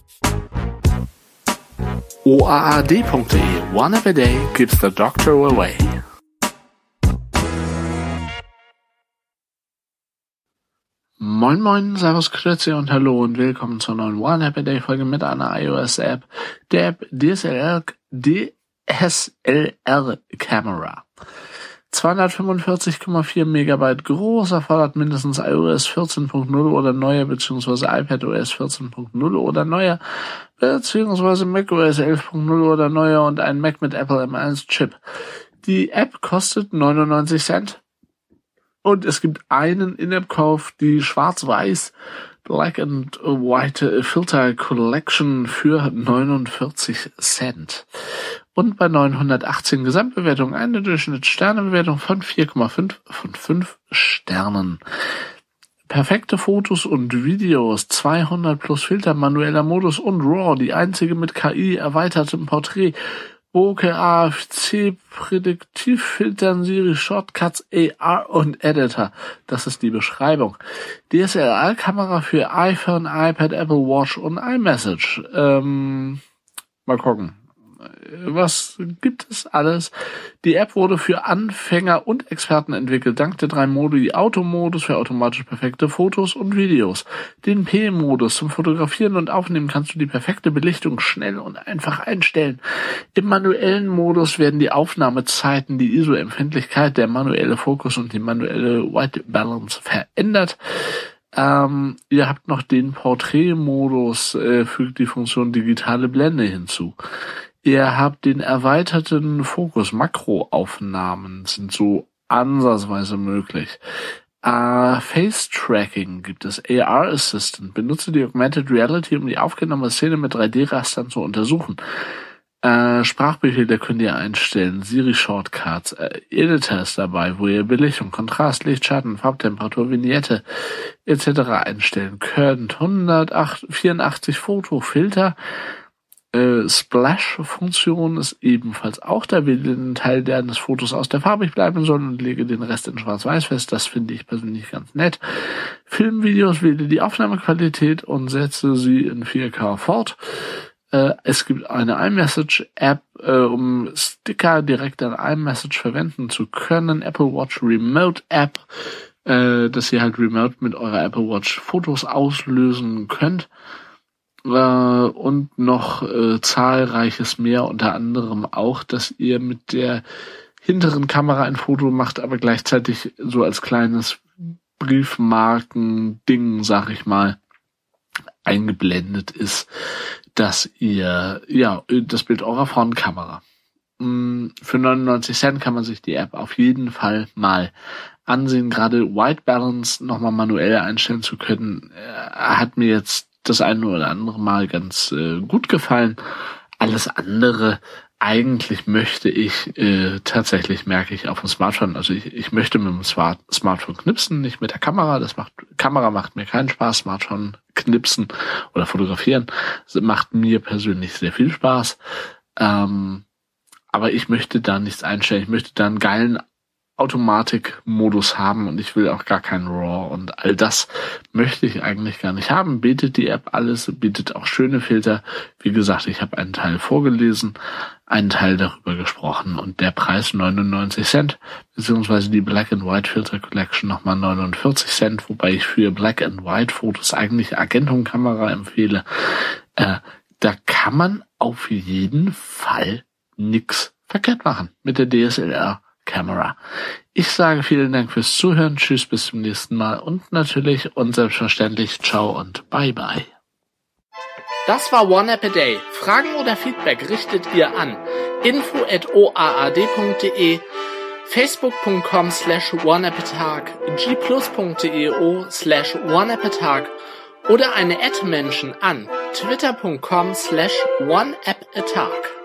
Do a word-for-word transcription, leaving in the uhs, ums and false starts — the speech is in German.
O A A D punkt de. One app a day keeps the doctor away. Moin moin, servus, grüezi und hallo und willkommen zur neuen One App a Day Folge mit einer iOS-App, der App D S L R, D S L R Camera. zweihundertfünfundvierzig Komma vier Megabyte groß, erfordert mindestens iOS vierzehn Punkt null oder neuer bzw. iPadOS vierzehn Punkt null oder neuer bzw. macOS elf Punkt null oder neuer und ein Mac mit Apple M eins Chip. Die App kostet neunundneunzig Cent und es gibt einen In-App-Kauf, die schwarz-weiß Black and White Filter Collection für neunundvierzig Cent. Und bei neunhundertachtzehn Gesamtbewertungen eine Durchschnittssternebewertung von vier Komma fünf von fünf Sternen. Perfekte Fotos und Videos, zweihundert plus Filter, manueller Modus und RAW, die einzige mit K I erweitertem Porträt, Bokeh, A F C, Prädiktivfiltern, Siri, Shortcuts, A R und Editor. Das ist die Beschreibung. D S L R-Kamera für iPhone, iPad, Apple Watch und iMessage. Ähm, mal gucken. Was gibt es alles? Die App wurde für Anfänger und Experten entwickelt, dank der drei Modi: Automodus für automatisch perfekte Fotos und Videos. Den P-Modus zum Fotografieren und Aufnehmen kannst du die perfekte Belichtung schnell und einfach einstellen. Im manuellen Modus werden die Aufnahmezeiten, die I S O-Empfindlichkeit, der manuelle Fokus und die manuelle White Balance verändert. Ähm, ihr habt noch den Porträtmodus, äh, fügt die Funktion digitale Blende hinzu. Ihr habt den erweiterten Fokus. Makroaufnahmen sind so ansatzweise möglich. Uh, Face Tracking gibt es. A R Assistant. Benutze die Augmented Reality, um die aufgenommene Szene mit drei D-Rastern zu untersuchen. Uh, Sprachbefehle könnt ihr einstellen. Siri Shortcuts. Uh, Editor ist dabei, wo ihr Belichtung, Kontrast, Licht, Schatten, Farbtemperatur, Vignette et cetera einstellen könnt. hundertvierundachtzig Fotofilter. Äh, Splash-Funktion ist ebenfalls auch da. Wähle den Teil deines Fotos aus, der farbig bleiben soll, und lege den Rest in Schwarz-Weiß fest. Das finde ich persönlich ganz nett. Filmvideos, wähle die Aufnahmequalität und setze sie in vier K fort. Äh, es gibt eine iMessage-App, äh, um Sticker direkt an iMessage verwenden zu können. Apple Watch Remote App, äh, dass ihr halt remote mit eurer Apple Watch Fotos auslösen könnt. Und noch äh, zahlreiches mehr, unter anderem auch, dass ihr mit der hinteren Kamera ein Foto macht, aber gleichzeitig so als kleines Briefmarken-Ding, sag ich mal, eingeblendet ist, dass ihr, ja, das Bild eurer Frontkamera. Für neunundneunzig Cent kann man sich die App auf jeden Fall mal ansehen. Gerade White Balance nochmal manuell einstellen zu können, äh, hat mir jetzt das eine oder andere Mal ganz äh, gut gefallen. Alles andere, eigentlich möchte ich äh, tatsächlich, merke ich, auf dem Smartphone, also ich, ich möchte mit dem Smart- Smartphone knipsen, nicht mit der Kamera. Das macht, Kamera macht mir keinen Spaß. Smartphone knipsen oder fotografieren, das macht mir persönlich sehr viel Spaß. Ähm, aber ich möchte da nichts einstellen. Ich möchte da einen geilen Automatikmodus haben und ich will auch gar keinen RAW und all das möchte ich eigentlich gar nicht haben. Bietet die App alles, bietet auch schöne Filter. Wie gesagt, ich habe einen Teil vorgelesen, einen Teil darüber gesprochen und der Preis neunundneunzig Cent, beziehungsweise die Black and White Filter Collection nochmal neunundvierzig Cent, wobei ich für Black and White Fotos eigentlich Argentum-Kamera empfehle. Äh, da kann man auf jeden Fall nix verkehrt machen mit der D S L R Camera. Ich sage vielen Dank fürs Zuhören, tschüss, bis zum nächsten Mal und natürlich und selbstverständlich ciao und bye bye. Das war One App a Day. Fragen oder Feedback richtet ihr an info at o a a d punkt de, facebook punkt com slash one app a tag, g plus punkt de slash one app a tag oder eine Ad-Menschen an twitter punkt com slash one app a tag.